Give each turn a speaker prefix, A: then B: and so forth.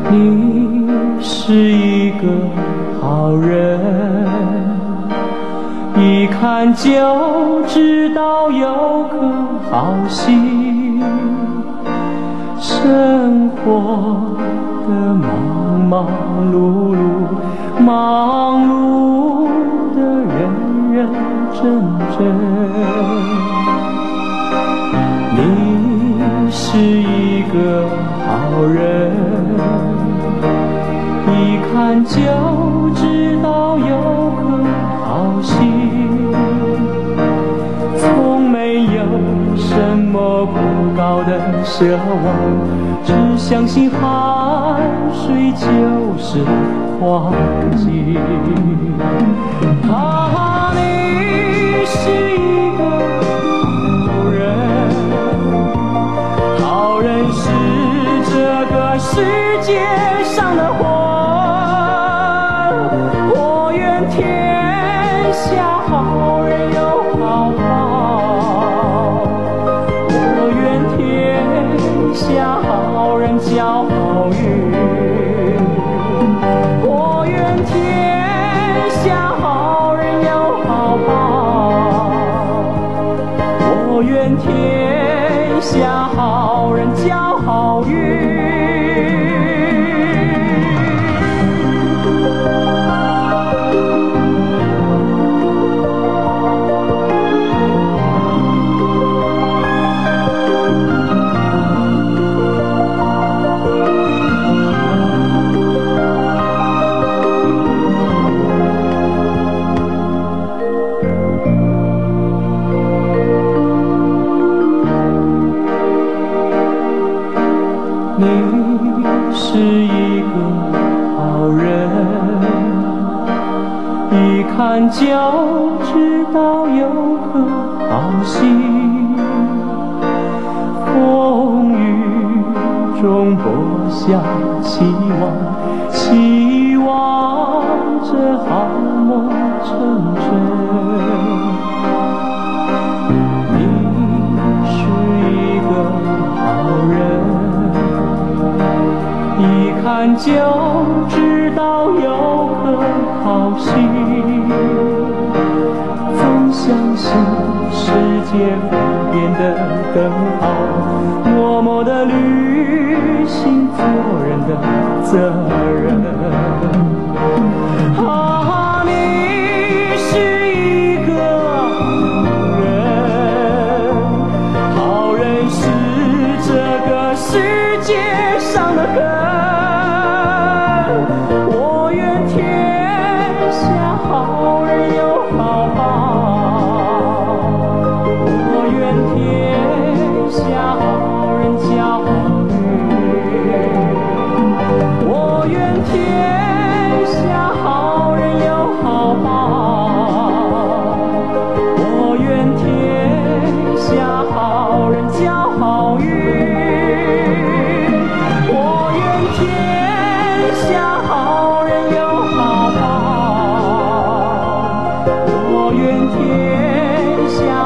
A: 你是一个好人，一看就知道有颗好心。生活的忙忙碌碌，忙碌的认认真真。你是一个好人，一看就知道有颗好心，从没有什么不高的奢望，只相信汗水就是黄金。啊，你是一个好人，好人是这个世界上的魂。我愿天下好人有好报，我愿天下好人交好运，我愿天下好人有好报，我愿天下好人交好运。你是一个好人，一看就知道有颗好心。风雨中播下期望，期望着好梦成真。你是一个好人，一看就知道有颗好心，总相信世界会变得更好，默默地履行做人的责任。啊，你是一个好人，好人是这个世界上的根。我愿天下好人有好报，我愿天下好人交好运，我愿天下好人有好报，我愿天下好人交好运，我愿天下好人有好报，我愿天下